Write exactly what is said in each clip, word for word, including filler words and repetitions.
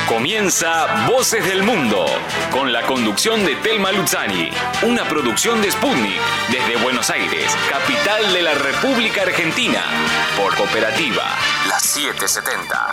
Comienza Voces del Mundo, con la conducción de Telma Luzzani, una producción de Sputnik, desde Buenos Aires, capital de la República Argentina, por Cooperativa, la setecientos setenta.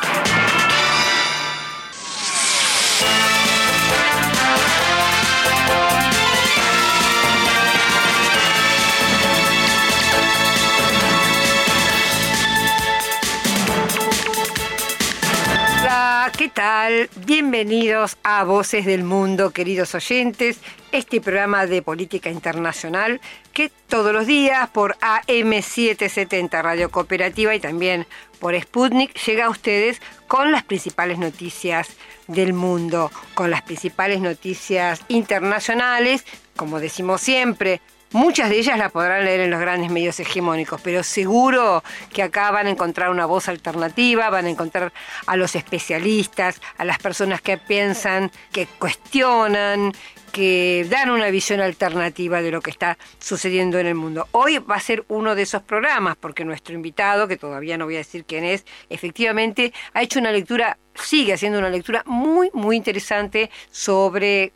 ¿Qué tal? Bienvenidos a Voces del Mundo, queridos oyentes, este programa de política internacional que todos los días por A M setecientos setenta Radio Cooperativa y también por Sputnik llega a ustedes con las principales noticias del mundo, con las principales noticias internacionales, como decimos siempre. Muchas de ellas las podrán leer en los grandes medios hegemónicos, pero seguro que acá van a encontrar una voz alternativa, van a encontrar a los especialistas, a las personas que piensan, que cuestionan, que dan una visión alternativa de lo que está sucediendo en el mundo. Hoy va a ser uno de esos programas, porque nuestro invitado, que todavía no voy a decir quién es, efectivamente ha hecho una lectura, sigue haciendo una lectura muy, muy interesante sobre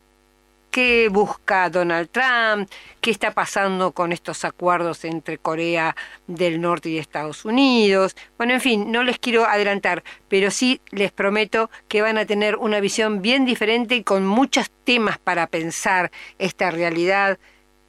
qué busca Donald Trump, qué está pasando con estos acuerdos entre Corea del Norte y Estados Unidos. Bueno, en fin, no les quiero adelantar, pero sí les prometo que van a tener una visión bien diferente y con muchos temas para pensar esta realidad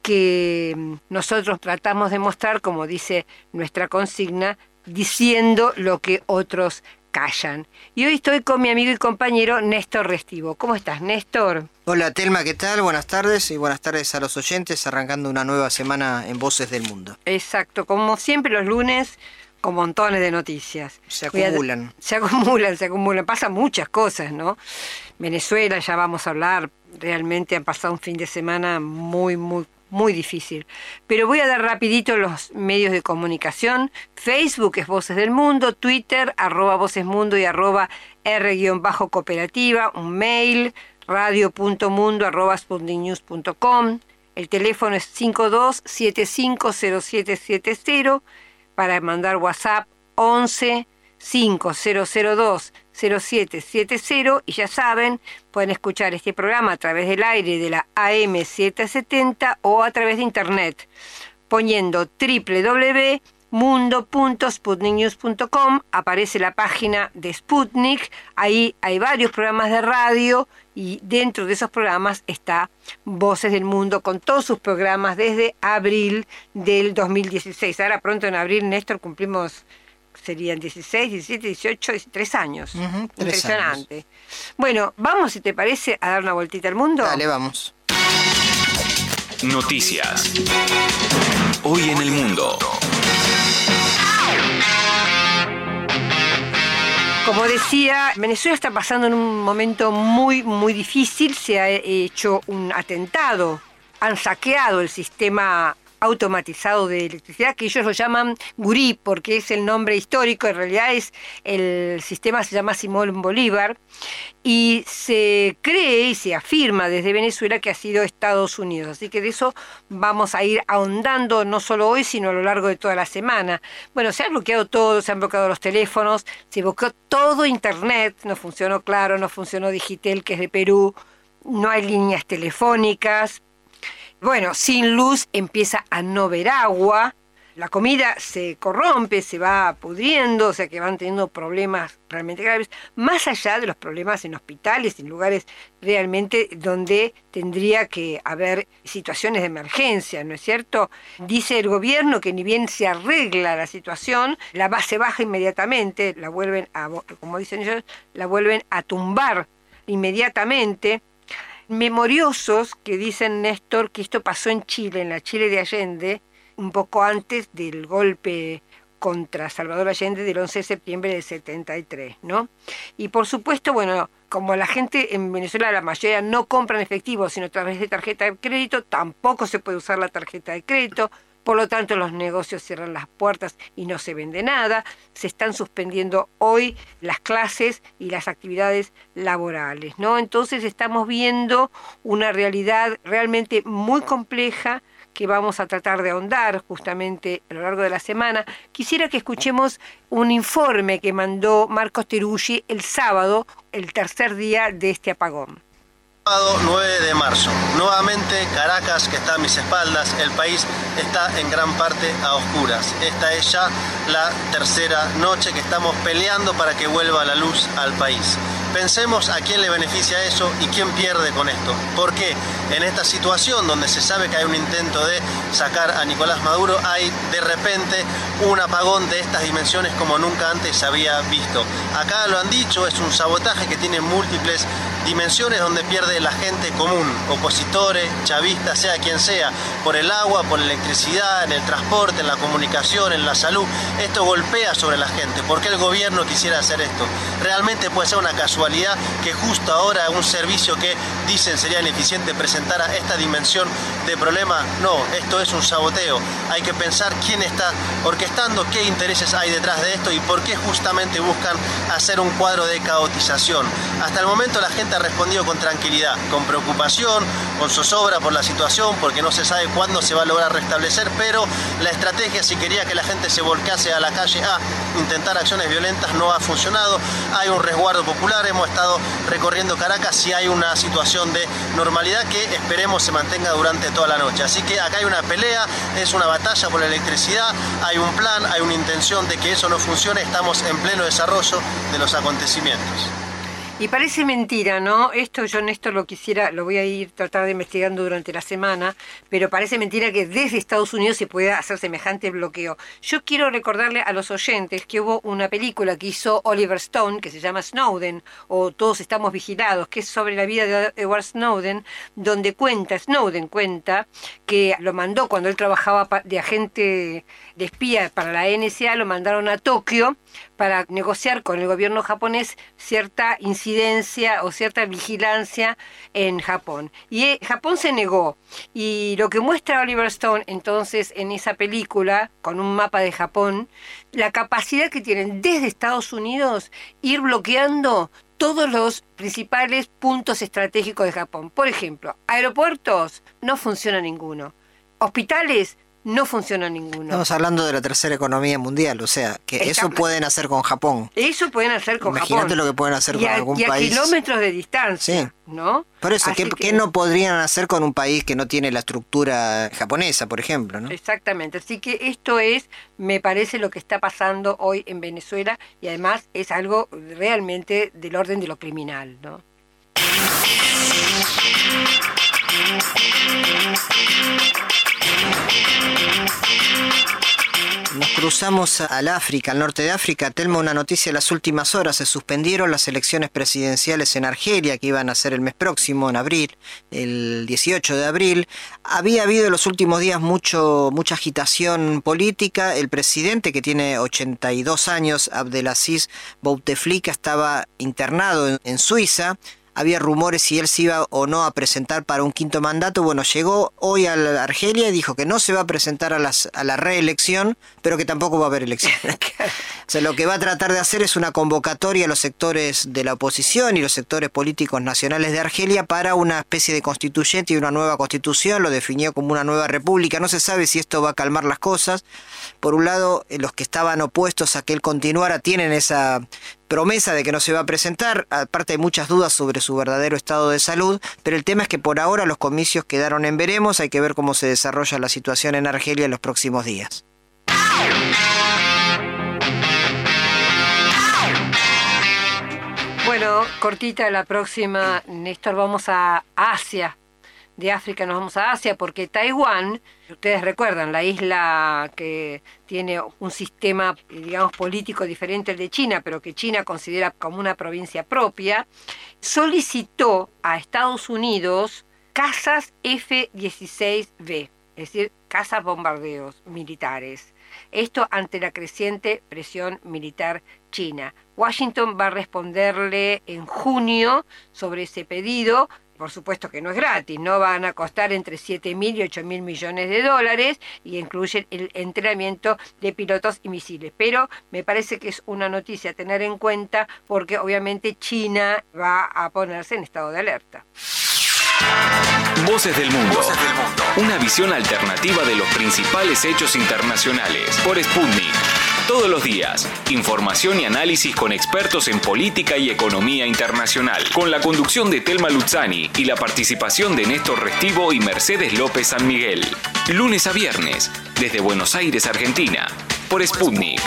que nosotros tratamos de mostrar, como dice nuestra consigna, diciendo lo que otros callan. Y hoy estoy con mi amigo y compañero Néstor Restivo. ¿Cómo estás, Néstor? Hola, Telma, ¿qué tal? Buenas tardes y buenas tardes a los oyentes, arrancando una nueva semana en Voces del Mundo. Exacto, como siempre los lunes, con montones de noticias. Se acumulan. A, se acumulan, se acumulan. Pasan muchas cosas, ¿no? Venezuela, ya vamos a hablar, realmente han pasado un fin de semana muy, muy muy difícil. Pero voy a dar rapidito los medios de comunicación. Facebook es Voces del Mundo, Twitter, arroba Voces Mundo y arroba R-Cooperativa, un mail, radio.mundo arroba sputniknews punto com. El teléfono es cinco dos siete cinco cero siete siete cero. Para mandar WhatsApp once cinco cero cero dos cero siete siete cero, y ya saben, pueden escuchar este programa a través del aire de la A M setecientos setenta o a través de internet poniendo doble u doble u doble u punto mundo punto sputnik news punto com. Aparece la página de Sputnik, ahí hay varios programas de radio y dentro de esos programas está Voces del Mundo con todos sus programas desde abril del dos mil dieciséis. Ahora pronto en abril, Néstor, cumplimos, serían dieciséis, diecisiete, dieciocho, tres años. Uh-huh, tres Impresionante. Años. Bueno, vamos, si te parece, a dar una vueltita al mundo. Dale, vamos. Noticias. Hoy en el mundo. Como decía, Venezuela está pasando en un momento muy, muy difícil. Se ha hecho un atentado. Han saqueado el sistema automatizado de electricidad, que ellos lo llaman Gurí, porque es el nombre histórico. En realidad es el sistema se llama Simón Bolívar, y se cree y se afirma desde Venezuela que ha sido Estados Unidos. Así que de eso vamos a ir ahondando no solo hoy, sino a lo largo de toda la semana. Bueno, se ha bloqueado todo, se han bloqueado los teléfonos, se bloqueó todo internet, no funcionó Claro, no funcionó Digitel, que es de Perú, no hay líneas telefónicas. Bueno, sin luz empieza a no ver agua, la comida se corrompe, se va pudriendo, o sea que van teniendo problemas realmente graves, más allá de los problemas en hospitales, en lugares realmente donde tendría que haber situaciones de emergencia, ¿no es cierto? Dice el gobierno que ni bien se arregla la situación, la base baja inmediatamente, la vuelven a, como dicen ellos, la vuelven a tumbar inmediatamente. Memoriosos que dicen, Néstor, que esto pasó en Chile, en la Chile de Allende, un poco antes del golpe contra Salvador Allende del once de septiembre del setenta y tres, ¿no? Y por supuesto, bueno, como la gente en Venezuela, la mayoría no compra en efectivo, sino a través de tarjeta de crédito, tampoco se puede usar la tarjeta de crédito. Por lo tanto, los negocios cierran las puertas y no se vende nada. Se están suspendiendo hoy las clases y las actividades laborales, ¿no? Entonces estamos viendo una realidad realmente muy compleja que vamos a tratar de ahondar justamente a lo largo de la semana, quisiera que escuchemos un informe que mandó Marcos Teruggi el sábado, el tercer día de este apagón. nueve de marzo. Nuevamente Caracas, que está a mis espaldas, el país está en gran parte a oscuras. Esta es ya la tercera noche que estamos peleando para que vuelva la luz al país. Pensemos a quién le beneficia eso y quién pierde con esto. ¿Por qué? En esta situación donde se sabe que hay un intento de sacar a Nicolás Maduro, hay de repente un apagón de estas dimensiones como nunca antes se había visto. Acá lo han dicho, es un sabotaje que tiene múltiples dimensiones donde pierde la gente común, opositores, chavistas, sea quien sea, por el agua, por la electricidad, en el transporte, en la comunicación, en la salud. Esto golpea sobre la gente. ¿Por qué el gobierno quisiera hacer esto? Realmente puede ser una casualidad que justo ahora un servicio que dicen sería ineficiente presentara esta dimensión de problema. No, esto es un saboteo. Hay que pensar quién está orquestando, qué intereses hay detrás de esto y por qué justamente buscan hacer un cuadro de caotización. Hasta el momento la gente ha respondido con tranquilidad, con preocupación, con zozobra por la situación, porque no se sabe cuándo se va a lograr restablecer, pero la estrategia, si quería que la gente se volcase a la calle a intentar acciones violentas, no ha funcionado. Hay un resguardo popular, hemos estado recorriendo Caracas y hay una situación de normalidad que esperemos se mantenga durante toda la noche. Así que acá hay una pelea, es una batalla por la electricidad, hay un plan, hay una intención de que eso no funcione, estamos en pleno desarrollo de los acontecimientos. Y parece mentira, ¿no? Esto yo, Néstor, lo quisiera, lo voy a ir tratar de investigando durante la semana, pero parece mentira que desde Estados Unidos se pueda hacer semejante bloqueo. Yo quiero recordarle a los oyentes que hubo una película que hizo Oliver Stone, que se llama Snowden, o Todos estamos vigilados, que es sobre la vida de Edward Snowden, donde cuenta, Snowden cuenta, que lo mandó cuando él trabajaba de agente de espía para la N S A, lo mandaron a Tokio para negociar con el gobierno japonés cierta incidencia o cierta vigilancia en Japón. Y eh, Japón se negó. Y lo que muestra Oliver Stone entonces en esa película, con un mapa de Japón, la capacidad que tienen desde Estados Unidos ir bloqueando todos los principales puntos estratégicos de Japón. Por ejemplo, aeropuertos, no funciona ninguno. Hospitales, no funciona ninguno. Estamos hablando de la tercera economía mundial, o sea, que Está, eso pueden hacer con Japón. Eso pueden hacer con Imagínate Japón. Imagínate lo que pueden hacer y con a, algún y a país. kilómetros de distancia, sí. ¿no? Por eso, ¿qué, que... ¿qué no podrían hacer con un país que no tiene la estructura japonesa, por ejemplo, ¿no? Exactamente. Así que esto es, me parece, lo que está pasando hoy en Venezuela y además es algo realmente del orden de lo criminal, ¿no? Nos cruzamos al África, al norte de África. Telma, una noticia de las últimas horas. Se suspendieron las elecciones presidenciales en Argelia, que iban a ser el mes próximo, en abril, el dieciocho de abril. Había habido en los últimos días mucho, mucha agitación política. El presidente, que tiene ochenta y dos años, Abdelaziz Bouteflika, estaba internado en, en Suiza. Había rumores si él se iba o no a presentar para un quinto mandato. Bueno, llegó hoy a la Argelia y dijo que no se va a presentar a, las, a la reelección, pero que tampoco va a haber elecciones. O sea, lo que va a tratar de hacer es una convocatoria a los sectores de la oposición y los sectores políticos nacionales de Argelia para una especie de constituyente y una nueva constitución. Lo definió como una nueva república. No se sabe si esto va a calmar las cosas. Por un lado, los que estaban opuestos a que él continuara tienen esa promesa de que no se va a presentar. Aparte hay muchas dudas sobre su verdadero estado de salud, pero el tema es que por ahora los comicios quedaron en veremos. Hay que ver cómo se desarrolla la situación en Argelia en los próximos días. Bueno, cortita la próxima, Néstor, vamos a Asia. De África nos vamos a Asia porque Taiwán, ustedes recuerdan, la isla que tiene un sistema, digamos, político diferente al de China, pero que China considera como una provincia propia, solicitó a Estados Unidos cazas F dieciséis B, es decir, cazas bombardeos militares. Esto ante la creciente presión militar china. Washington va a responderle en junio sobre ese pedido. Por supuesto que no es gratis, no van a costar entre siete mil y ocho mil millones de dólares y incluyen el entrenamiento de pilotos y misiles. Pero me parece que es una noticia a tener en cuenta porque obviamente China va a ponerse en estado de alerta. Voces del Mundo. Voces del Mundo. Una visión alternativa de los principales hechos internacionales. Por Sputnik. Todos los días, información y análisis con expertos en política y economía internacional. Con la conducción de Telma Luzzani y la participación de Néstor Restivo y Mercedes López San Miguel. Lunes a viernes, desde Buenos Aires, Argentina. Por Sputnik.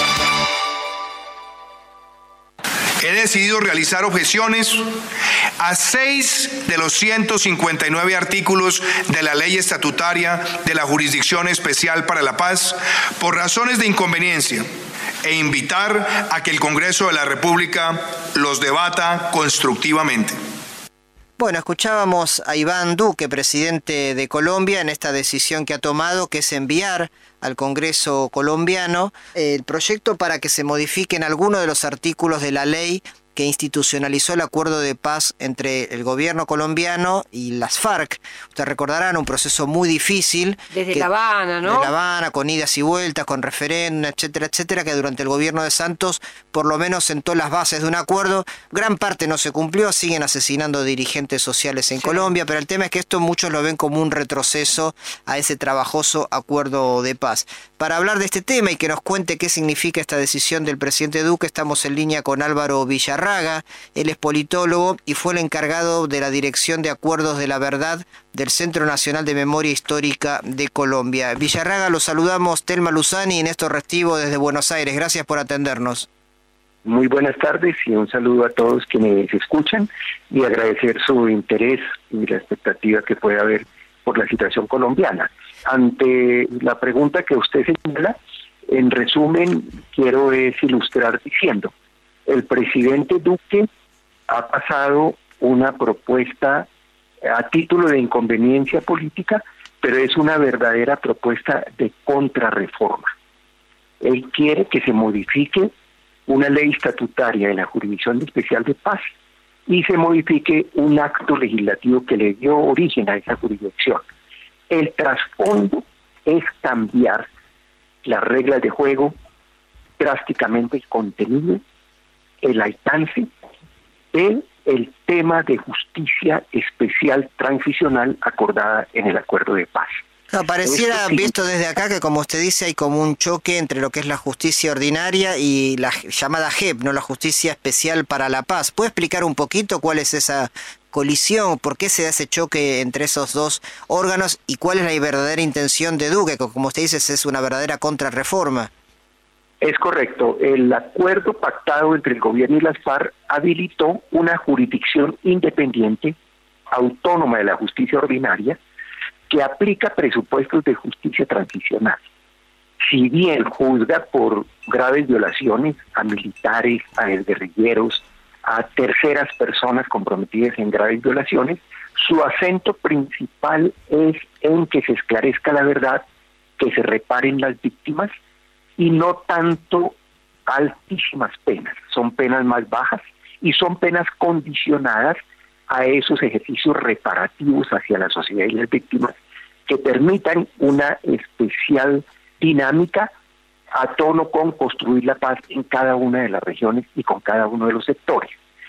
He decidido realizar objeciones a seis de los ciento cincuenta y nueve artículos de la Ley Estatutaria de la Jurisdicción Especial para la Paz por razones de inconveniencia e invitar a que el Congreso de la República los debata constructivamente. Bueno, escuchábamos a Iván Duque, presidente de Colombia, en esta decisión que ha tomado, que es enviar al Congreso colombiano el proyecto para que se modifiquen algunos de los artículos de la ley que institucionalizó el acuerdo de paz entre el gobierno colombiano y las FARC. Ustedes recordarán un proceso muy difícil. Desde que, La Habana, ¿no? De La Habana, con idas y vueltas, con referéndum, etcétera, etcétera, que durante el gobierno de Santos por lo menos sentó las bases de un acuerdo. Gran parte no se cumplió, siguen asesinando dirigentes sociales en sí. Colombia, pero el tema es que esto muchos lo ven como un retroceso a ese trabajoso acuerdo de paz. Para hablar de este tema y que nos cuente qué significa esta decisión del presidente Duque, estamos en línea con Álvaro Villarraga. Él es politólogo y fue el encargado de la Dirección de Acuerdos de la Verdad del Centro Nacional de Memoria Histórica de Colombia. Villarraga, los saludamos Telma Luzzani y Néstor Restivo desde Buenos Aires. Gracias por atendernos. Muy buenas tardes y un saludo a todos quienes escuchan y agradecer su interés y la expectativa que puede haber por la situación colombiana. Ante la pregunta que usted señala, en resumen, quiero es ilustrar diciendo: el presidente Duque ha pasado una propuesta a título de inconveniencia política, pero es una verdadera propuesta de contrarreforma. Él quiere que se modifique una ley estatutaria de la Jurisdicción Especial de Paz y se modifique un acto legislativo que le dio origen a esa jurisdicción. El trasfondo es cambiar las reglas de juego, drásticamente el contenido, el alcance de el tema de justicia especial transicional acordada en el acuerdo de paz. No, pareciera, sí. visto desde acá, que como usted dice, hay como un choque entre lo que es la justicia ordinaria y la llamada J E P, ¿no? La Justicia Especial para la Paz. ¿Puede explicar un poquito cuál es esa colisión, por qué se da ese choque entre esos dos órganos y cuál es la verdadera intención de Duque, que como usted dice es una verdadera contrarreforma? Es correcto. El acuerdo pactado entre el gobierno y las FARC habilitó una jurisdicción independiente, autónoma de la justicia ordinaria, que aplica presupuestos de justicia transicional. Si bien juzga por graves violaciones a militares, a guerrilleros, a terceras personas comprometidas en graves violaciones, su acento principal es en que se esclarezca la verdad, que se reparen las víctimas, y no tanto altísimas penas. Son penas más bajas y son penas condicionadas a esos ejercicios reparativos hacia la sociedad y las víctimas que permitan una especial dinámica a tono con construir la paz en cada una de las regiones y con cada uno de los sectores.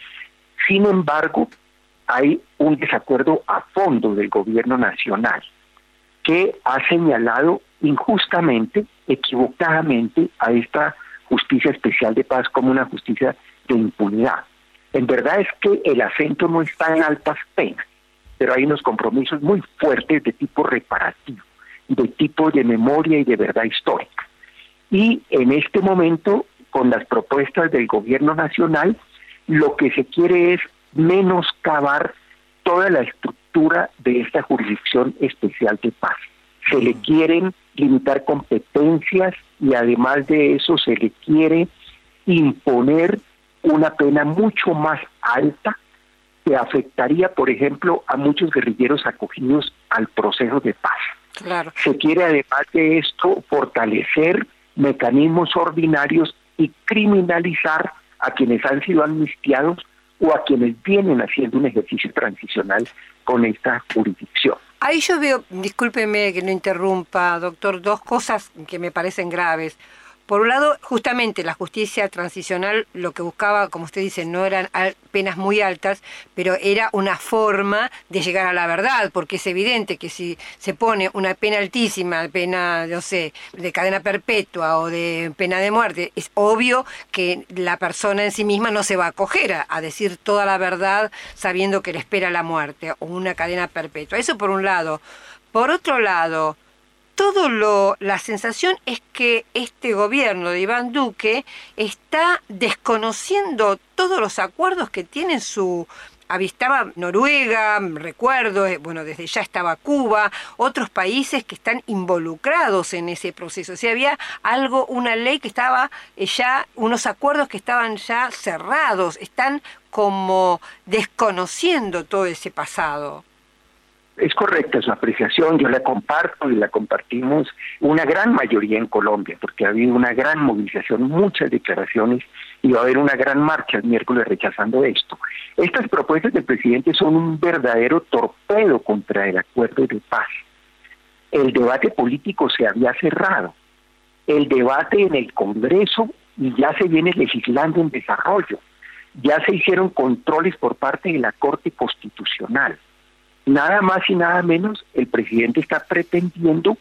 Sin embargo, hay un desacuerdo a fondo del gobierno nacional que ha señalado injustamente, equivocadamente, a esta justicia especial de paz como una justicia de impunidad. En verdad es que el acento no está en altas penas, pero hay unos compromisos muy fuertes de tipo reparativo, de tipo de memoria y de verdad histórica. Y en este momento, con las propuestas del gobierno nacional, lo que se quiere es menoscabar toda la estructura de esta jurisdicción especial de paz. Se le quieren limitar competencias y además de eso se le quiere imponer una pena mucho más alta que afectaría, por ejemplo, a muchos guerrilleros acogidos al proceso de paz. Claro. Se quiere además de esto fortalecer mecanismos ordinarios y criminalizar a quienes han sido amnistiados o a quienes vienen haciendo un ejercicio transicional con esta jurisdicción. Ahí yo veo, discúlpeme que no interrumpa, doctor, dos cosas que me parecen graves. Por un lado, justamente la justicia transicional lo que buscaba, como usted dice, no eran penas muy altas, pero era una forma de llegar a la verdad, porque es evidente que si se pone una pena altísima, pena, no sé, de cadena perpetua o de pena de muerte, es obvio que la persona en sí misma no se va a acoger a, a decir toda la verdad sabiendo que le espera la muerte o una cadena perpetua. Eso por un lado. Por otro lado, todo lo, la sensación es que este gobierno de Iván Duque está desconociendo todos los acuerdos que tiene su... Estaba Noruega, recuerdo, bueno, desde ya estaba Cuba, otros países que están involucrados en ese proceso. O sea, había algo, una ley que estaba ya, unos acuerdos que estaban ya cerrados, están como desconociendo todo ese pasado. Es correcta su apreciación, yo la comparto y la compartimos una gran mayoría en Colombia, porque ha habido una gran movilización, muchas declaraciones, y va a haber una gran marcha el miércoles rechazando esto. Estas propuestas del presidente son un verdadero torpedo contra el acuerdo de paz. El debate político se había cerrado, el debate en el Congreso y ya se viene legislando en desarrollo, ya se hicieron controles por parte de la Corte Constitucional. Nada más y nada menos, el presidente está pretendiendo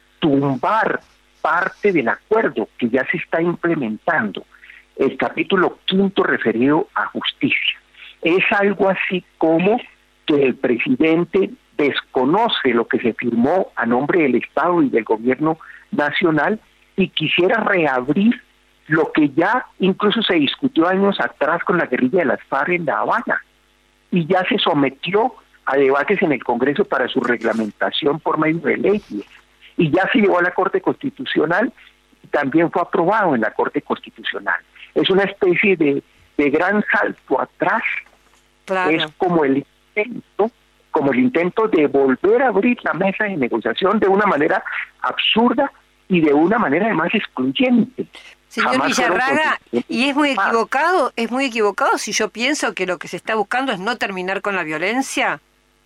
tumbar parte del acuerdo que ya se está implementando, el capítulo quinto referido a justicia. Es algo así como que el presidente desconoce lo que se firmó a nombre del Estado y del gobierno nacional y quisiera reabrir lo que ya incluso se discutió años atrás con la guerrilla de las FARC en La Habana y ya se sometió a debates en el Congreso para su reglamentación por medio de leyes, y ya se llevó a la Corte Constitucional y también fue aprobado en la Corte Constitucional. Es una especie de, de gran salto atrás, claro. Es como el intento, como el intento de volver a abrir la mesa de negociación de una manera absurda y de una manera además excluyente. Señor Jamás Villarraga, y es muy equivocado, es muy equivocado si yo pienso que lo que se está buscando es no terminar con la violencia,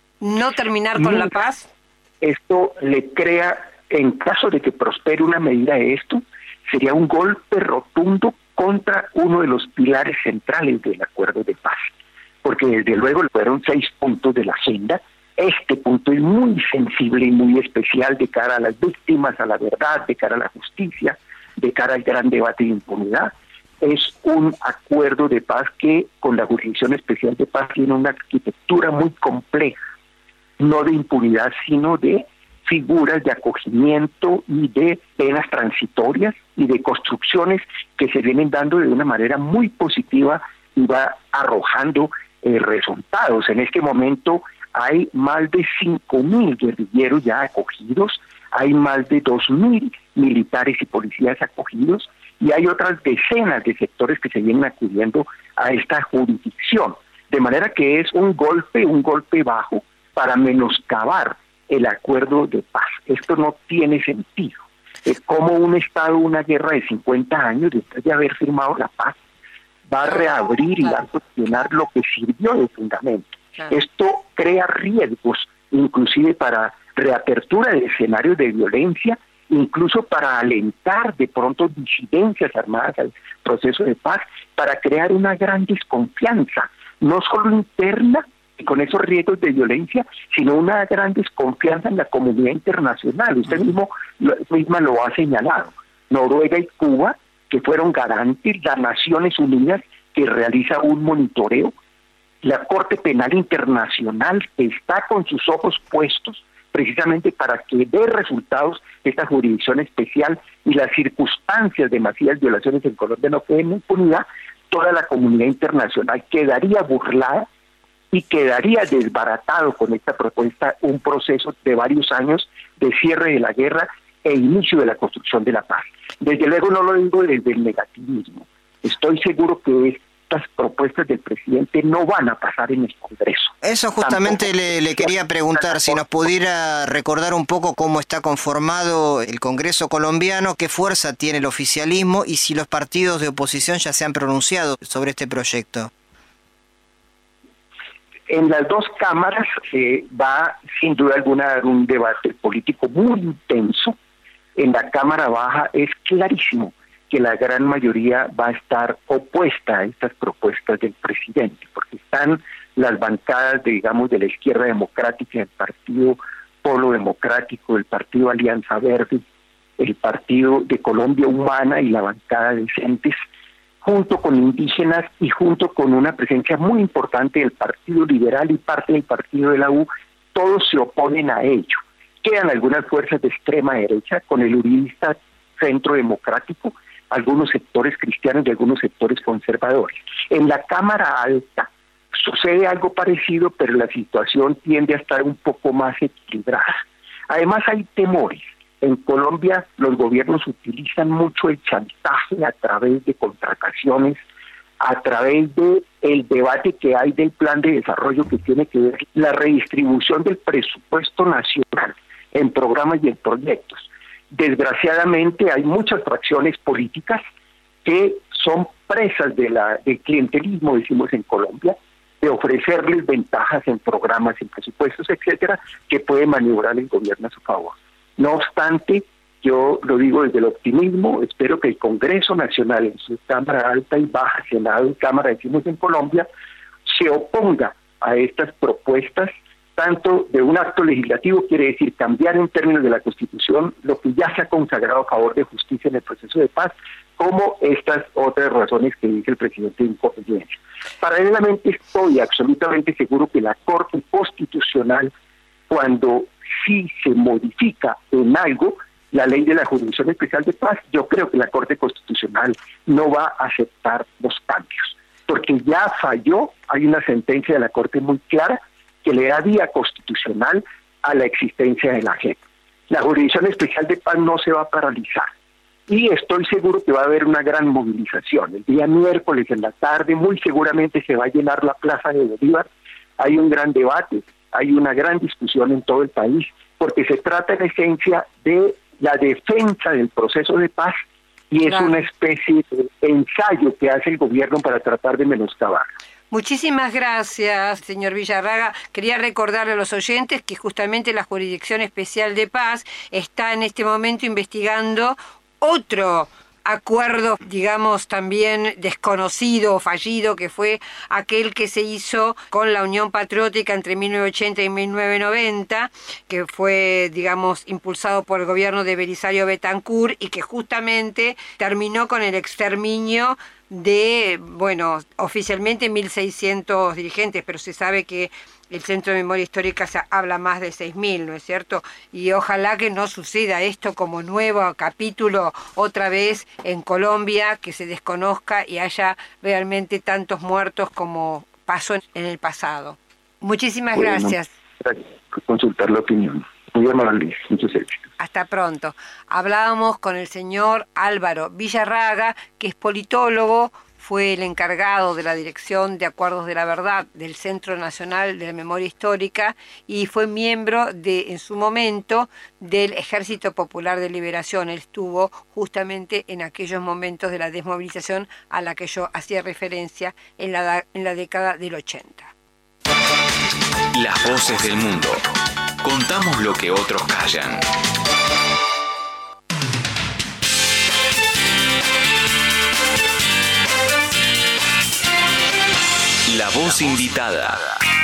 no terminar con la paz. Esto le crea, en caso de que prospere una medida de esto, sería un golpe rotundo contra uno de los pilares centrales del acuerdo de paz, porque desde luego fueron seis puntos de la agenda. Este punto es muy sensible y muy especial de cara a las víctimas, a la verdad, de cara a la justicia, de cara al gran debate de impunidad. Es un acuerdo de paz que con la Jurisdicción Especial de Paz tiene una arquitectura muy compleja, no de impunidad, sino de figuras de acogimiento y de penas transitorias y de construcciones que se vienen dando de una manera muy positiva y va arrojando eh, resultados. En este momento hay más de cinco mil guerrilleros ya acogidos, hay más de dos mil militares y policías acogidos y hay otras decenas de sectores que se vienen acudiendo a esta jurisdicción. De manera que es un golpe, un golpe bajo para menoscabar el acuerdo de paz. Esto no tiene sentido. Es como un Estado, una guerra de cincuenta años, después de haber firmado la paz, va a reabrir y va a cuestionar lo que sirvió de fundamento. Esto crea riesgos, inclusive para reapertura de escenarios de violencia, incluso para alentar de pronto disidencias armadas al proceso de paz, para crear una gran desconfianza, no solo interna, y con esos riesgos de violencia, sino una gran desconfianza en la comunidad internacional. Usted mismo misma lo ha señalado. Noruega y Cuba, que fueron garantes, las Naciones Unidas, que realiza un monitoreo, la Corte Penal Internacional, que está con sus ojos puestos precisamente para que dé resultados esta jurisdicción especial y las circunstancias de masivas violaciones en Colombia no queden en impunidad. Toda la comunidad internacional quedaría burlada y quedaría desbaratado con esta propuesta un proceso de varios años de cierre de la guerra e inicio de la construcción de la paz. Desde luego no lo digo desde el negativismo. Estoy seguro que estas propuestas del presidente no van a pasar en el Congreso. Eso justamente le, le quería preguntar, si nos pudiera recordar un poco cómo está conformado el Congreso colombiano, qué fuerza tiene el oficialismo y si los partidos de oposición ya se han pronunciado sobre este proyecto. En las dos cámaras eh, va sin duda alguna a dar un debate político muy intenso. En la Cámara Baja es clarísimo que la gran mayoría va a estar opuesta a estas propuestas del presidente, porque están las bancadas, de, digamos, de la izquierda democrática, el Partido Polo Democrático, el Partido Alianza Verde, el Partido de Colombia Humana y la bancada de Decentes, junto con indígenas y junto con una presencia muy importante del Partido Liberal y parte del Partido de la U, todos se oponen a ello. Quedan algunas fuerzas de extrema derecha, con el uribista Centro Democrático, algunos sectores cristianos y algunos sectores conservadores. En la Cámara Alta sucede algo parecido, pero la situación tiende a estar un poco más equilibrada. Además hay temores. En Colombia los gobiernos utilizan mucho el chantaje a través de contrataciones, a través de el debate que hay del plan de desarrollo que tiene que ver la redistribución del presupuesto nacional en programas y en proyectos. Desgraciadamente hay muchas fracciones políticas que son presas de la, del clientelismo, decimos en Colombia, de ofrecerles ventajas en programas, en presupuestos, etcétera, que puede maniobrar el gobierno a su favor. No obstante, yo lo digo desde el optimismo, espero que el Congreso Nacional en su Cámara Alta y Baja, Senado y Cámara, decimos en Colombia, se oponga a estas propuestas, tanto de un acto legislativo, quiere decir cambiar en términos de la Constitución lo que ya se ha consagrado a favor de justicia en el proceso de paz, como estas otras razones que dice el presidente de inconveniencia. Paralelamente estoy absolutamente seguro que la Corte Constitucional, cuando sí se modifica en algo la ley de la Jurisdicción Especial de Paz, yo creo que la Corte Constitucional no va a aceptar los cambios, porque ya falló, hay una sentencia de la Corte muy clara que le da vía constitucional a la existencia de la J E P. La Jurisdicción Especial de Paz no se va a paralizar y estoy seguro que va a haber una gran movilización. El día miércoles en la tarde muy seguramente se va a llenar la Plaza de Bolívar, hay un gran debate, hay una gran discusión en todo el país, porque se trata en esencia de la defensa del proceso de paz y es claro. Una especie de ensayo que hace el gobierno para tratar de menoscabar. Muchísimas gracias, señor Villarraga. Quería recordarle a los oyentes que justamente la Jurisdicción Especial de Paz está en este momento investigando otro acuerdo, digamos, también desconocido o fallido, que fue aquel que se hizo con la Unión Patriótica entre mil novecientos ochenta y mil novecientos noventa, que fue, digamos, impulsado por el gobierno de Belisario Betancur y que justamente terminó con el exterminio de, bueno, oficialmente mil seiscientos dirigentes, pero se sabe que el Centro de Memoria Histórica se habla más de seis mil, ¿no es cierto? Y ojalá que no suceda esto como nuevo capítulo otra vez en Colombia, que se desconozca y haya realmente tantos muertos como pasó en el pasado. Muchísimas bueno, gracias. Gracias por consultar la opinión. Muy amable, muchos éxitos. Hasta pronto. Hablábamos con el señor Álvaro Villarraga, que es politólogo, fue el encargado de la Dirección de Acuerdos de la Verdad del Centro Nacional de la Memoria Histórica y fue miembro de, en su momento, del Ejército Popular de Liberación. Él estuvo justamente en aquellos momentos de la desmovilización a la que yo hacía referencia en la, en la década del ochenta. Las voces del mundo. Contamos lo que otros callan. La voz invitada.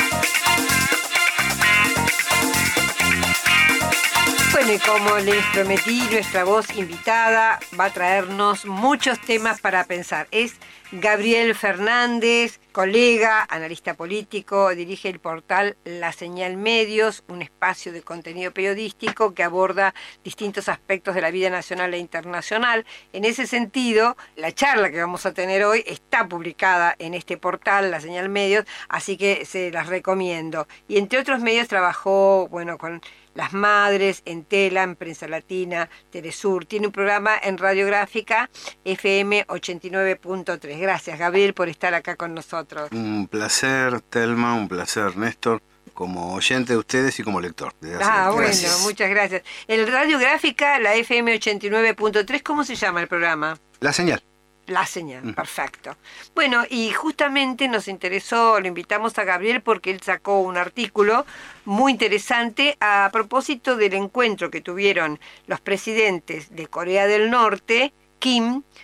Bueno, y como les prometí, nuestra voz invitada va a traernos muchos temas para pensar. Es Gabriel Fernández, colega, analista político, dirige el portal La Señal Medios, un espacio de contenido periodístico que aborda distintos aspectos de la vida nacional e internacional. En ese sentido, la charla que vamos a tener hoy está publicada en este portal, La Señal Medios, así que se las recomiendo. Y entre otros medios trabajó, bueno, con Las Madres, en Tela, en Prensa Latina, Telesur. Tiene un programa en Radiográfica F M ochenta y nueve punto tres. Gracias, Gabriel, por estar acá con nosotros. Un placer, Telma, un placer, Néstor, como oyente de ustedes y como lector. Ah, bueno, gracias. Muchas gracias. El Radiográfica, la F M ochenta y nueve punto tres, ¿cómo se llama el programa? La Señal. La Señal, mm. Perfecto. Bueno, y justamente nos interesó, lo invitamos a Gabriel porque él sacó un artículo muy interesante a propósito del encuentro que tuvieron los presidentes de Corea del Norte, Kim,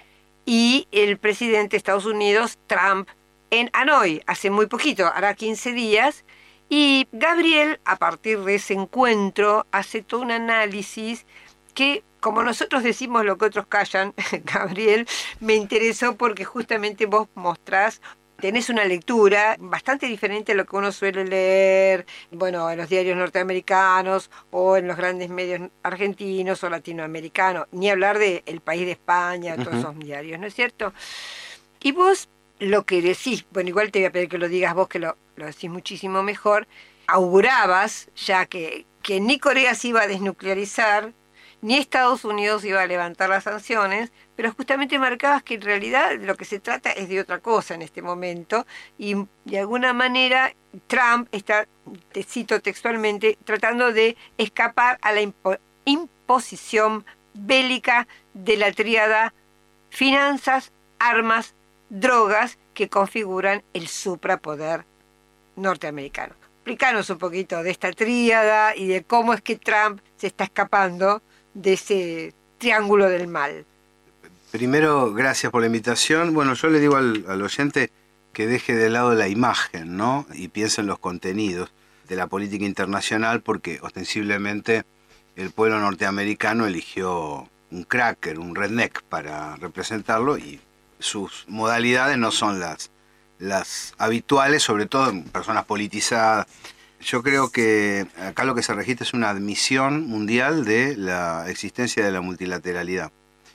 y el presidente de Estados Unidos, Trump, en Hanoi, hace muy poquito, hará quince días, y Gabriel, a partir de ese encuentro, hace todo un análisis que, como nosotros decimos lo que otros callan, Gabriel, me interesó porque justamente vos mostrás, tenés una lectura bastante diferente a lo que uno suele leer, bueno, en los diarios norteamericanos o en los grandes medios argentinos o latinoamericanos, ni hablar de El País de España, todos uh-huh. esos diarios, ¿no es cierto? Y vos lo que decís, bueno, igual te voy a pedir que lo digas vos, que lo, lo decís muchísimo mejor, augurabas ya que, que ni Corea se iba a desnuclearizar, ni Estados Unidos iba a levantar las sanciones, pero justamente marcabas que en realidad lo que se trata es de otra cosa en este momento, y de alguna manera Trump está, te cito textualmente, tratando de escapar a la impo- imposición bélica de la tríada finanzas, armas, drogas que configuran el suprapoder norteamericano. Explícanos un poquito de esta tríada y de cómo es que Trump se está escapando de ese triángulo del mal. Primero, gracias por la invitación. Bueno, yo le digo al, al oyente que deje de lado la imagen, ¿no? Y piense en los contenidos de la política internacional, porque ostensiblemente el pueblo norteamericano eligió un cracker, un redneck para representarlo, y sus modalidades no son las, las habituales, sobre todo en personas politizadas. Yo creo que acá lo que se registra es una admisión mundial de la existencia de la multilateralidad.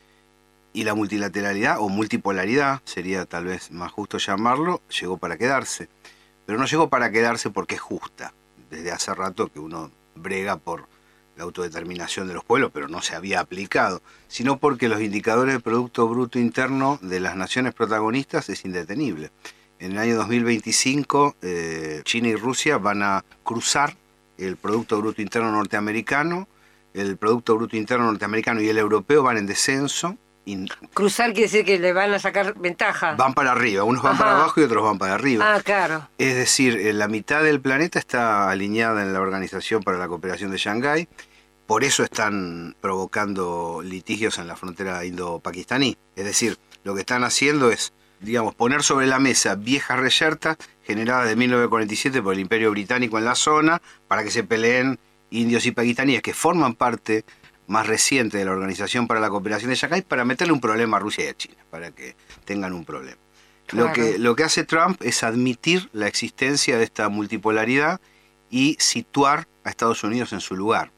Y la multilateralidad, o multipolaridad, sería tal vez más justo llamarlo, llegó para quedarse. Pero no llegó para quedarse porque es justa. Desde hace rato que uno brega por la autodeterminación de los pueblos, pero no se había aplicado, sino porque los indicadores del Producto Bruto Interno de las naciones protagonistas es indetenible. En el año dos mil veinticinco, eh, China y Rusia van a cruzar el Producto Bruto Interno norteamericano, el Producto Bruto Interno norteamericano y el europeo van en descenso. Cruzar quiere decir que le van a sacar ventaja. Van para arriba, unos van Ajá. para abajo y otros van para arriba. Ah, claro. Es decir, la mitad del planeta está alineada en la Organización para la Cooperación de Shanghái, por eso están provocando litigios en la frontera indo-pakistaní. Es decir, lo que están haciendo es, digamos, poner sobre la mesa viejas reyertas generadas de mil novecientos cuarenta y siete por el Imperio Británico en la zona, para que se peleen indios y pakistaníes que forman parte más reciente de la Organización para la Cooperación de Shanghái, para meterle un problema a Rusia y a China, para que tengan un problema. Claro. Lo que, lo que hace Trump es admitir la existencia de esta multipolaridad y situar a Estados Unidos en su lugar.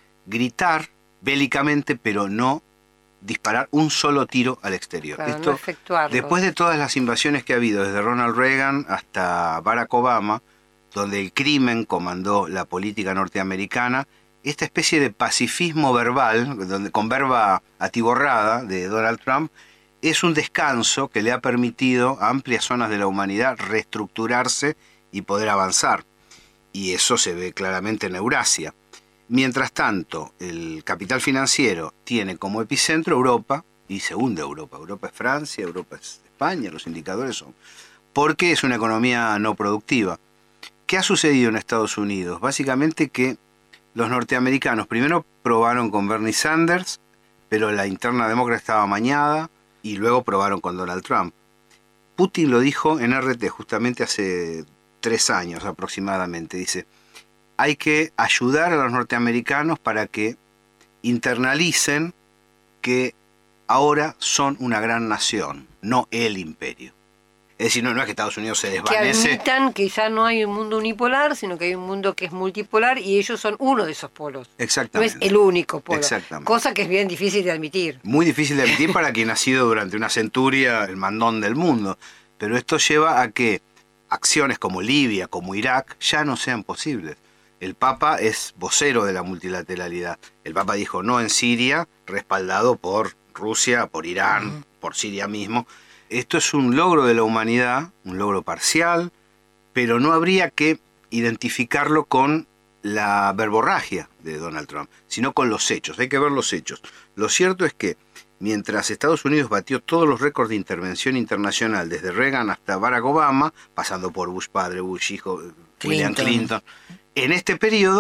Gritar bélicamente, pero no disparar un solo tiro al exterior. Claro, Esto, no efectuarlo. Después de todas las invasiones que ha habido, desde Ronald Reagan hasta Barack Obama, donde el crimen comandó la política norteamericana, esta especie de pacifismo verbal, donde, con verba atiborrada de Donald Trump, es un descanso que le ha permitido a amplias zonas de la humanidad reestructurarse y poder avanzar. Y eso se ve claramente en Eurasia. Mientras tanto, el capital financiero tiene como epicentro Europa y se hunde Europa. Europa es Francia, Europa es España, los indicadores son. Porque es una economía no productiva. ¿Qué ha sucedido en Estados Unidos? Básicamente que los norteamericanos primero probaron con Bernie Sanders, pero la interna demócrata estaba amañada, y luego probaron con Donald Trump. Putin lo dijo en R T justamente hace tres años aproximadamente. Dice, hay que ayudar a los norteamericanos para que internalicen que ahora son una gran nación, no el imperio. Es decir, no, no es que Estados Unidos se desvanece. Que admitan que ya no hay un mundo unipolar, sino que hay un mundo que es multipolar y ellos son uno de esos polos. Exactamente. No es el único polo. Exactamente. Cosa que es bien difícil de admitir. Muy difícil de admitir para quien ha sido durante una centuria el mandón del mundo. Pero esto lleva a que acciones como Libia, como Irak, ya no sean posibles. El Papa es vocero de la multilateralidad. El Papa dijo no en Siria, respaldado por Rusia, por Irán, uh-huh. por Siria mismo. Esto es un logro de la humanidad, un logro parcial, pero no habría que identificarlo con la verborragia de Donald Trump, sino con los hechos. Hay que ver los hechos. Lo cierto es que mientras Estados Unidos batió todos los récords de intervención internacional, desde Reagan hasta Barack Obama, pasando por Bush padre, Bush hijo, Clinton. William Clinton, en este periodo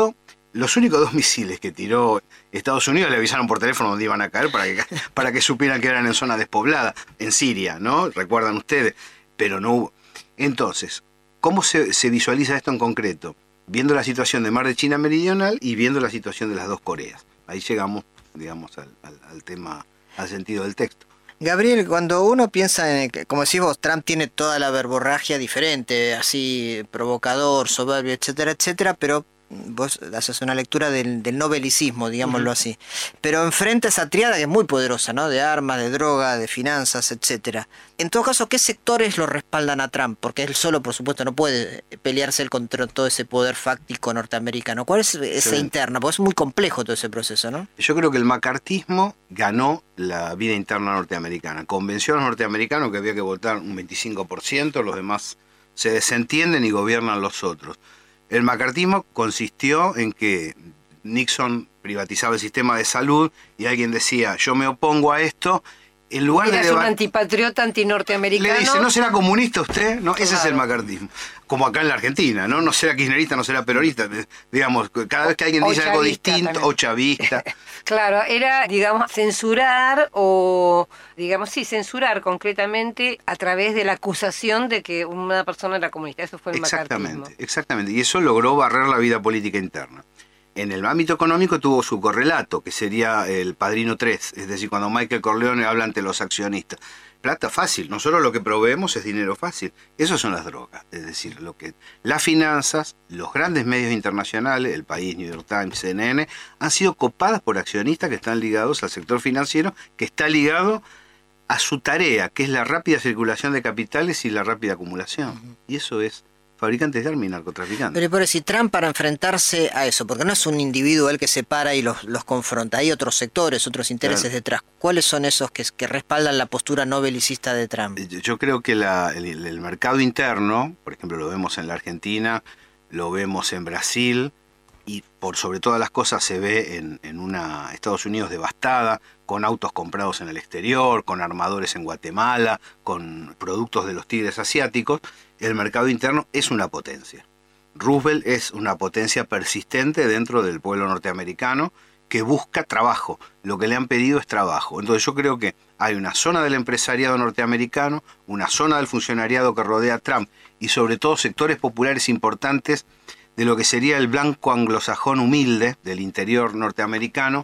Los únicos dos misiles que tiró Estados Unidos le avisaron por teléfono dónde iban a caer para que, para que supieran que eran en zona despoblada, en Siria, ¿no? Recuerdan ustedes, pero no hubo. Entonces, ¿cómo se, se visualiza esto en concreto? Viendo la situación de Mar de China Meridional y viendo la situación de las dos Coreas. Ahí llegamos, digamos, al, al, al tema, al sentido del texto. Gabriel, cuando uno piensa en, como decís vos, Trump tiene toda la verborragia diferente, así provocador, soberbio, etcétera, etcétera, pero vos haces una lectura del, del no belicismo, digámoslo uh-huh. así. Pero enfrenta esa triada que es muy poderosa, ¿no? De armas, de droga, de finanzas, etcétera. En todo caso, ¿qué sectores lo respaldan a Trump? Porque él solo, por supuesto, no puede pelearse él contra todo ese poder fáctico norteamericano. ¿Cuál es esa sí. interna? Porque es muy complejo todo ese proceso, ¿no? Yo creo que el macartismo ganó la vida interna norteamericana. Convenció a los norteamericanos que había que votar un veinticinco por ciento, los demás se desentienden y gobiernan los otros. El macartismo consistió en que Nixon privatizaba el sistema de salud y alguien decía, yo me opongo a esto, en lugar Eras de... un antipatriota, antinorteamericano. Le dice, ¿no será comunista usted? No, ese claro. es el macartismo. Como acá en la Argentina, ¿no? No será kirchnerista, no será peronista. Digamos, cada vez que alguien o dice algo distinto, también. o chavista. Claro, era, digamos, censurar o, digamos, sí, censurar concretamente a través de la acusación de que una persona era comunista. Eso fue el exactamente, macartismo. Exactamente, y eso logró barrer la vida política interna. En el ámbito económico tuvo su correlato, que sería el Padrino tres, es decir, cuando Michael Corleone habla ante los accionistas. Plata fácil, nosotros lo que proveemos es dinero fácil. Eso son las drogas, es decir, lo que las finanzas, los grandes medios internacionales, El País, New York Times, C N N, han sido copadas por accionistas que están ligados al sector financiero, que está ligado a su tarea, que es la rápida circulación de capitales y la rápida acumulación. Uh-huh. Y eso es fabricantes de armas y narcotraficantes. Pero por si Trump, para enfrentarse a eso, porque no es un individuo el que se para y los, los confronta, hay otros sectores, otros intereses claro. detrás. ¿Cuáles son esos que, que respaldan la postura no belicista de Trump? Yo creo que la, el, el mercado interno, por ejemplo, lo vemos en la Argentina, lo vemos en Brasil, y por sobre todas las cosas se ve en, en una Estados Unidos devastada, con autos comprados en el exterior, con armadores en Guatemala, con productos de los tigres asiáticos. El mercado interno es una potencia. Roosevelt es una potencia persistente dentro del pueblo norteamericano que busca trabajo. Lo que le han pedido es trabajo. Entonces yo creo que hay una zona del empresariado norteamericano, una zona del funcionariado que rodea a Trump y sobre todo sectores populares importantes de lo que sería el blanco anglosajón humilde del interior norteamericano,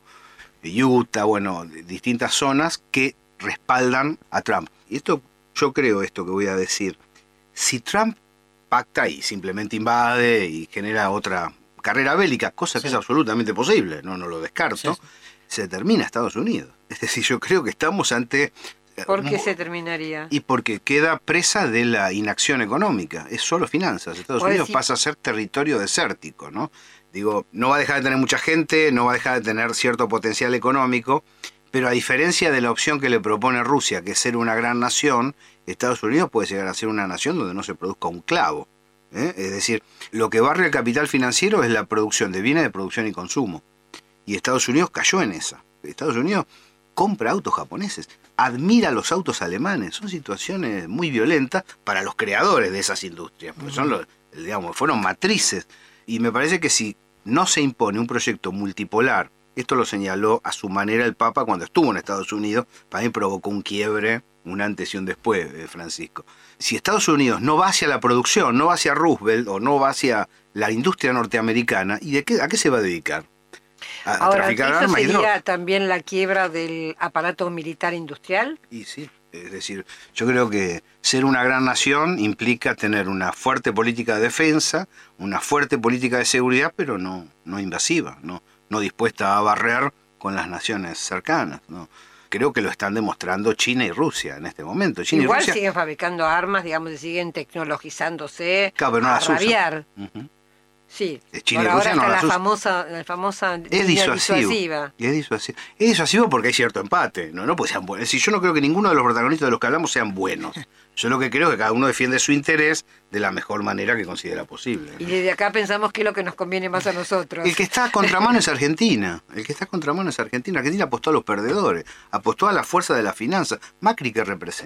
Utah, bueno, distintas zonas que respaldan a Trump. Y esto, yo creo esto que voy a decir. Si Trump pacta y simplemente invade y genera otra carrera bélica, cosa sí. que es absolutamente posible, no, no lo descarto, sí, sí. se termina Estados Unidos. Es decir, yo creo que estamos ante... ¿Por qué se terminaría? Y porque queda presa de la inacción económica, es solo finanzas. Estados Unidos decir... pasa a ser territorio desértico, ¿no? Digo, no va a dejar de tener mucha gente, no va a dejar de tener cierto potencial económico, pero a diferencia de la opción que le propone Rusia, que es ser una gran nación, Estados Unidos puede llegar a ser una nación donde no se produzca un clavo. ¿eh? Es decir, lo que barre el capital financiero es la producción de bienes de producción y consumo. Y Estados Unidos cayó en esa. Estados Unidos compra autos japoneses, admira los autos alemanes. Son situaciones muy violentas para los creadores de esas industrias, porque son los, digamos, fueron matrices. Y me parece que si no se impone un proyecto multipolar, esto lo señaló a su manera el Papa cuando estuvo en Estados Unidos, para mí provocó un quiebre, un antes y un después, eh, Francisco. Si Estados Unidos no va hacia la producción, no va hacia Roosevelt o no va hacia la industria norteamericana, ¿y de qué, a qué se va a dedicar? A, a Ahora, traficar ¿eso armas y sería drogas. También la quiebra del aparato militar industrial? Y sí, es decir, yo creo que ser una gran nación implica tener una fuerte política de defensa, una fuerte política de seguridad, pero no, no invasiva, no, no dispuesta a barrer con las naciones cercanas, ¿no? Creo que lo están demostrando China y Rusia en este momento. China Igual y Rusia, siguen fabricando armas, digamos, y siguen tecnologizándose claro, pero no a las usan. rabiar. Uh-huh. Sí, China por y ahora Rusia no está las la usan. famosa, la famosa Es línea disuasivo. disuasiva. Es disuasivo. Es disuasivo porque hay cierto empate, no, no pues sean buenos. Es decir, yo no creo que ninguno de los protagonistas de los que hablamos sean buenos. Yo lo que creo es que cada uno defiende su interés de la mejor manera que considera posible, ¿no? Y desde acá pensamos qué es lo que nos conviene más a nosotros. El que está a contramano es Argentina. El que está a contramano es Argentina. Argentina apostó a los perdedores, apostó a la fuerza de la finanza. Macri, ¿qué representa?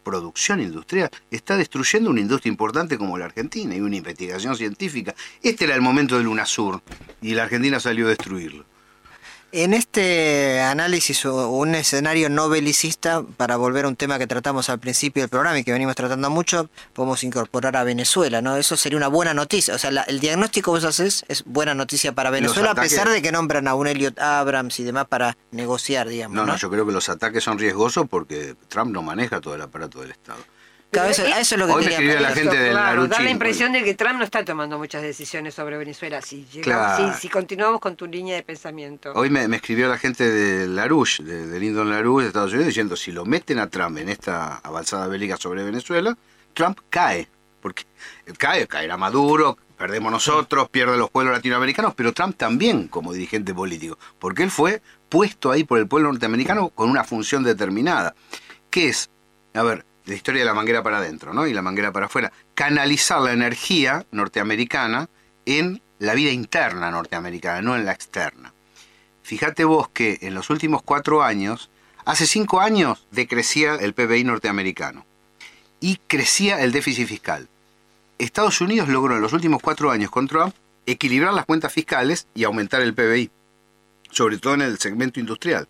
producción industrial, está destruyendo una industria importante como la Argentina y una investigación científica. Este era el momento del UNASUR y la Argentina salió a destruirlo. En este análisis, un escenario no belicista, para volver a un tema que tratamos al principio del programa y que venimos tratando mucho, podemos incorporar a Venezuela, ¿no? Eso sería una buena noticia. O sea, la, el diagnóstico que vos haces es buena noticia para Venezuela, ataques, a pesar de que nombran a un Elliot Abrams y demás para negociar, digamos. No, no, no, yo creo que los ataques son riesgosos porque Trump no maneja todo el aparato del Estado. Claro, eso, a eso es lo que Hoy quería me escribió la gente del claro, Larouche. da la impresión de que Trump no está tomando muchas decisiones sobre Venezuela. Si, llegamos, claro. si, si continuamos con tu línea de pensamiento. Hoy me, me escribió la gente del Larouche, de, de Lyndon LaRouche de Estados Unidos, diciendo si lo meten a Trump en esta avanzada bélica sobre Venezuela, Trump cae. Porque cae, caerá Maduro, perdemos nosotros, pierden los pueblos latinoamericanos, pero Trump también como dirigente político, porque él fue puesto ahí por el pueblo norteamericano con una función determinada, que es, a ver, la historia de la manguera para adentro, ¿no? Y la manguera para afuera. Canalizar la energía norteamericana en la vida interna norteamericana, no en la externa. Fíjate vos que en los últimos cuatro años, hace cinco años decrecía el P B I norteamericano y crecía el déficit fiscal. Estados Unidos logró en los últimos cuatro años con Trump equilibrar las cuentas fiscales y aumentar el P B I, sobre todo en el segmento industrial.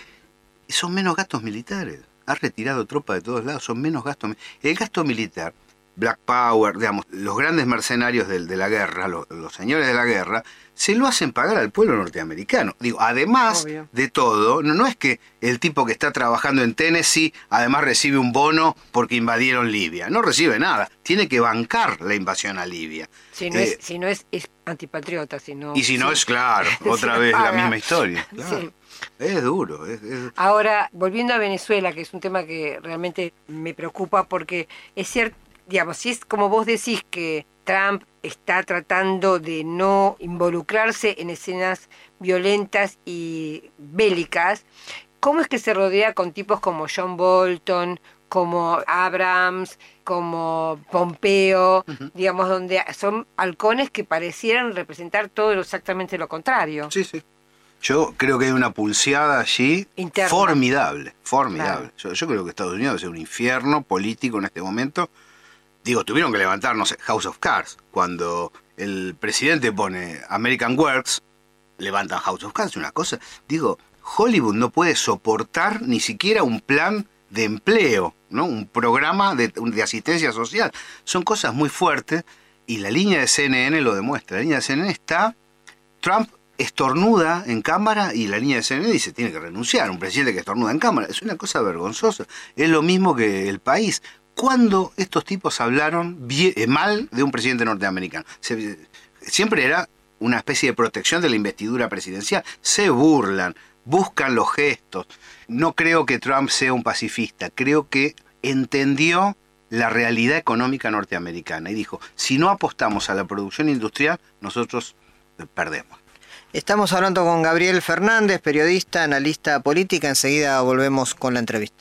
Y son menos gastos militares. Ha retirado tropas de todos lados, son menos gastos. El gasto militar, Black Power, digamos, los grandes mercenarios de, de la guerra, los, los señores de la guerra, se lo hacen pagar al pueblo norteamericano. Digo, además Obvio. de todo, no, no es que el tipo que está trabajando en Tennessee además recibe un bono porque invadieron Libia. No recibe nada, tiene que bancar la invasión a Libia. Si no, eh, es, si no es, es antipatriota, si no... Y si no sí. es, claro, otra vez la misma historia. Claro. Sí. Es duro. Es, es... Ahora, volviendo a Venezuela, que es un tema que realmente me preocupa porque es cierto, digamos, si es como vos decís que Trump está tratando de no involucrarse en escenas violentas y bélicas, ¿cómo es que se rodea con tipos como John Bolton, como Abrams, como Pompeo, uh-huh. digamos, donde son halcones que parecieran representar todo exactamente lo contrario? Sí, sí. Yo creo que hay una pulseada allí Interna. formidable, formidable. Claro. Yo, yo creo que Estados Unidos es un infierno político en este momento. Digo, tuvieron que levantar, no sé, House of Cards. Cuando el presidente pone American Works, levantan House of Cards, una cosa. Digo, Hollywood no puede soportar ni siquiera un plan de empleo, ¿no? Un programa de, de asistencia social. Son cosas muy fuertes y la línea de C N N lo demuestra. La línea de C N N está... Trump estornuda en cámara y la línea de C N N dice tiene que renunciar. Un presidente que estornuda en cámara es una cosa vergonzosa. Es lo mismo que el país. ¿Cuándo estos tipos hablaron bien, eh, mal de un presidente norteamericano? Se, siempre era una especie de protección de la investidura presidencial. Se burlan, buscan los gestos. No creo que Trump sea un pacifista. Creo que entendió la realidad económica norteamericana y dijo, si no apostamos a la producción industrial, nosotros perdemos. Estamos hablando con Gabriel Fernández, periodista, analista política. Enseguida volvemos con la entrevista.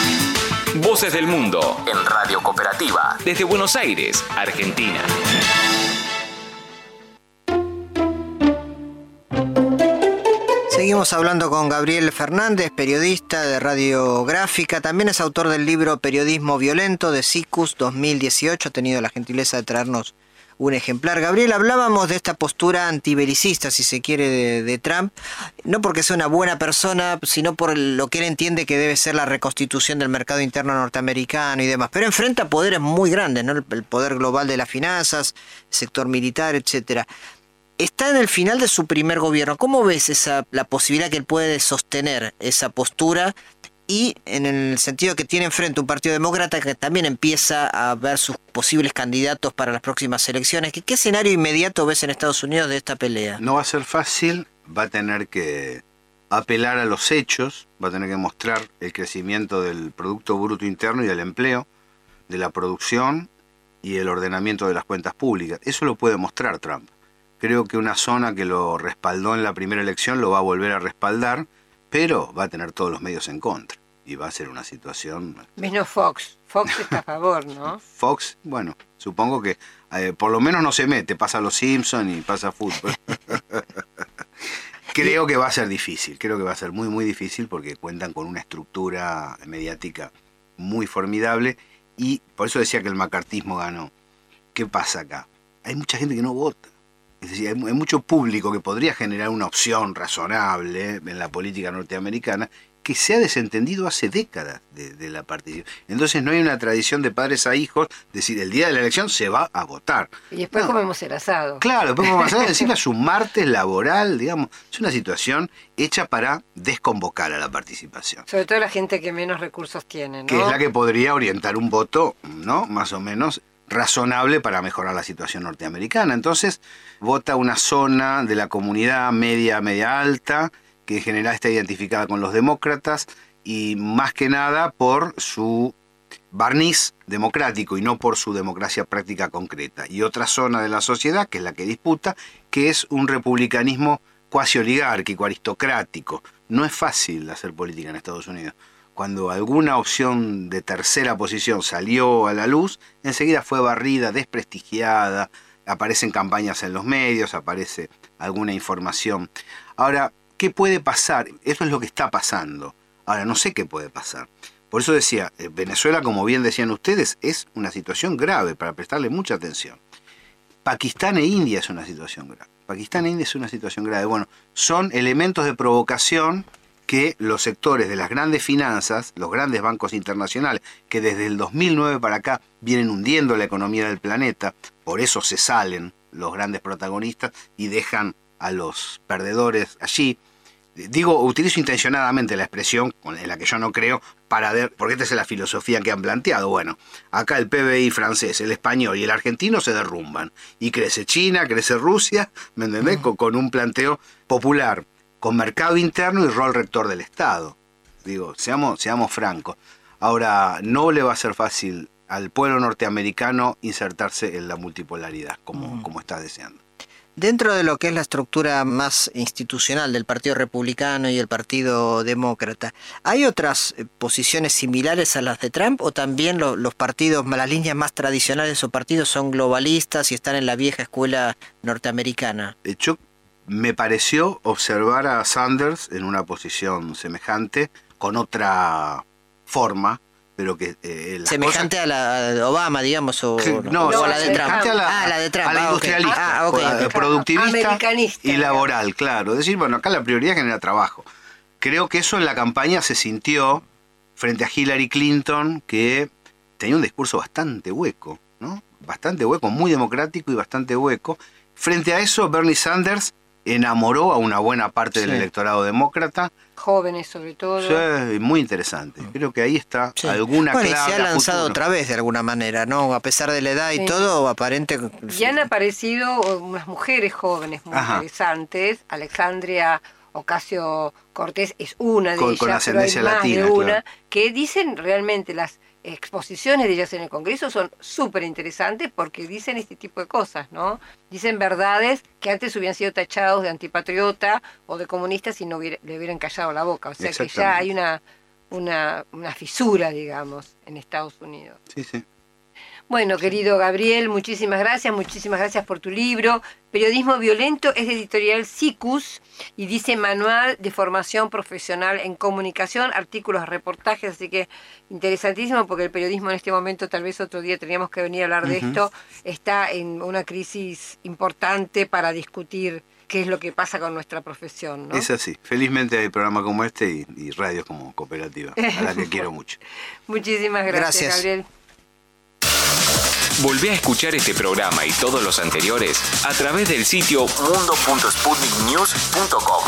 Voces del Mundo en Radio Cooperativa desde Buenos Aires, Argentina. Seguimos hablando con Gabriel Fernández, periodista de Radiográfica. También es autor del libro Periodismo Violento de SICUS dos mil dieciocho. Ha tenido la gentileza de traernos un ejemplar. Gabriel, hablábamos de esta postura antibelicista, si se quiere, de, de Trump, no porque sea una buena persona, sino por lo que él entiende que debe ser la reconstitución del mercado interno norteamericano y demás, pero enfrenta poderes muy grandes, ¿no? El, el poder global de las finanzas, el sector militar, etcétera. Está en el final de su primer gobierno. ¿Cómo ves esa la posibilidad que él puede sostener esa postura? Y en el sentido que tiene enfrente un partido demócrata que también empieza a ver sus posibles candidatos para las próximas elecciones. ¿Qué, qué escenario inmediato ves en Estados Unidos de esta pelea? No va a ser fácil, va a tener que apelar a los hechos, va a tener que mostrar el crecimiento del Producto Bruto Interno y del empleo, de la producción y el ordenamiento de las cuentas públicas. Eso lo puede mostrar Trump. Creo que una zona que lo respaldó en la primera elección lo va a volver a respaldar, pero va a tener todos los medios en contra. Y va a ser una situación... Menos Fox. Fox está a favor, ¿no? Fox, bueno, supongo que eh, por lo menos no se mete. Pasa los Simpsons y pasa fútbol. Creo que va a ser difícil. Creo que va a ser muy, muy difícil porque cuentan con una estructura mediática muy formidable, y por eso decía que el macartismo ganó. ¿Qué pasa acá? Hay mucha gente que no vota. Es decir, hay, hay mucho público que podría generar una opción razonable en la política norteamericana que se ha desentendido hace décadas de, de la participación. Entonces no hay una tradición de padres a hijos, decir, el día de la elección se va a votar. Y después no. comemos el asado. Claro, después comemos el asado, encima es un martes laboral, digamos. Es una situación hecha para desconvocar a la participación. Sobre todo la gente que menos recursos tiene, ¿no? Que es la que podría orientar un voto, ¿no? Más o menos razonable para mejorar la situación norteamericana. Entonces, vota una zona de la comunidad media, media alta, que en general está identificada con los demócratas, y más que nada por su barniz democrático y no por su democracia práctica concreta. Y otra zona de la sociedad, que es la que disputa, que es un republicanismo cuasi oligárquico, aristocrático. No es fácil hacer política en Estados Unidos. Cuando alguna opción de tercera posición salió a la luz, enseguida fue barrida, desprestigiada, aparecen campañas en los medios, aparece alguna información. Ahora, ¿qué puede pasar? Eso es lo que está pasando. Ahora, no sé qué puede pasar. Por eso decía, Venezuela, como bien decían ustedes, es una situación grave para prestarle mucha atención. Pakistán e India es una situación grave. Pakistán e India es una situación grave. Bueno, son elementos de provocación que los sectores de las grandes finanzas, los grandes bancos internacionales, que desde el dos mil nueve para acá vienen hundiendo la economía del planeta, por eso se salen los grandes protagonistas y dejan a los perdedores allí. Digo, utilizo intencionadamente la expresión en la que yo no creo, para ver, porque esta es la filosofía que han planteado. Bueno, acá el P B I francés, el español y el argentino se derrumban, y crece China, crece Rusia, ¿me entendés? Con, con un planteo popular, con mercado interno y rol rector del Estado. Digo, seamos, seamos francos. Ahora, no le va a ser fácil al pueblo norteamericano insertarse en la multipolaridad, como, mm. como está deseando. Dentro de lo que es la estructura más institucional del Partido Republicano y el Partido Demócrata, ¿hay otras posiciones similares a las de Trump, o también lo, los partidos, las líneas más tradicionales o partidos son globalistas y están en la vieja escuela norteamericana? Yo me pareció observar a Sanders en una posición semejante, con otra forma, pero que eh, las semejante cosas... a la de Obama, digamos, o, no, o a la de Trump. A la, ah, la de Trump. A la ah, industrialista, okay. ah, okay, okay. productivista y laboral, claro. Es decir, bueno, acá la prioridad genera trabajo. Creo que eso en la campaña se sintió frente a Hillary Clinton, que tenía un discurso bastante hueco, ¿no? Bastante hueco, muy democrático y bastante hueco. Frente a eso, Bernie Sanders enamoró a una buena parte sí. del electorado demócrata. Jóvenes sobre todo. Sí, muy interesante. Creo que ahí está sí. alguna bueno, clave. Y se ha lanzado futuro. Otra vez de alguna manera, ¿no? A pesar de la edad y sí. todo, aparente. Y han aparecido unas mujeres jóvenes muy Ajá. interesantes. Alexandria Ocasio-Cortez es una de con, ellas, con ascendencia pero hay más latina, de una, claro. que dicen realmente las exposiciones de ellas en el Congreso son súper interesantes porque dicen este tipo de cosas, ¿no? Dicen verdades que antes hubieran sido tachados de antipatriota o de comunistas y no hubiera, le hubieran callado la boca. O sea que ya hay una, una, una fisura, digamos, en Estados Unidos. Sí, sí. Bueno, querido Gabriel, muchísimas gracias, muchísimas gracias por tu libro. Periodismo Violento es de editorial Cicus y dice Manual de Formación Profesional en Comunicación, artículos, reportajes, así que interesantísimo porque el periodismo en este momento, tal vez otro día teníamos que venir a hablar de uh-huh. esto, está en una crisis importante para discutir qué es lo que pasa con nuestra profesión, ¿no? Es así. Felizmente hay programas como este y, y radios como Cooperativa, a la que quiero mucho. Muchísimas gracias, gracias. Gabriel. Volvé a escuchar este programa y todos los anteriores a través del sitio mundo punto sputnik news punto com.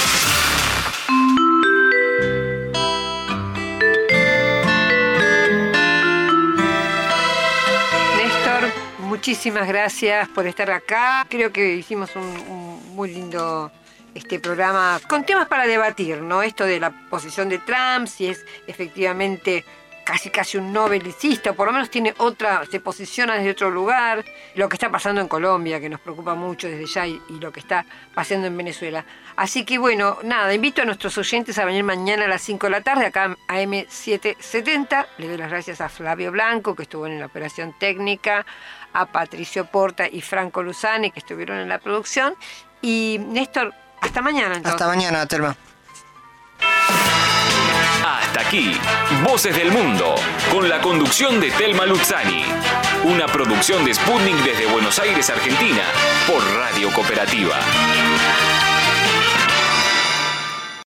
Néstor, muchísimas gracias por estar acá. Creo que hicimos un, un muy lindo este programa con temas para debatir, ¿no? Esto de la posición de Trump, si es efectivamente casi casi un no belicista, o por lo menos tiene otra, se posiciona desde otro lugar, lo que está pasando en Colombia, que nos preocupa mucho desde ya, y, y lo que está pasando en Venezuela. Así que bueno, nada, invito a nuestros oyentes a venir mañana a las cinco de la tarde, acá a eme setecientos setenta. Le doy las gracias a Flavio Blanco, que estuvo en la operación técnica, a Patricio Porta y Franco Luzani, que estuvieron en la producción. Y Néstor, hasta mañana entonces. Hasta mañana, Telma. Hasta Hasta aquí, Voces del Mundo, con la conducción de Telma Luzzani. Una producción de Sputnik desde Buenos Aires, Argentina, por Radio Cooperativa.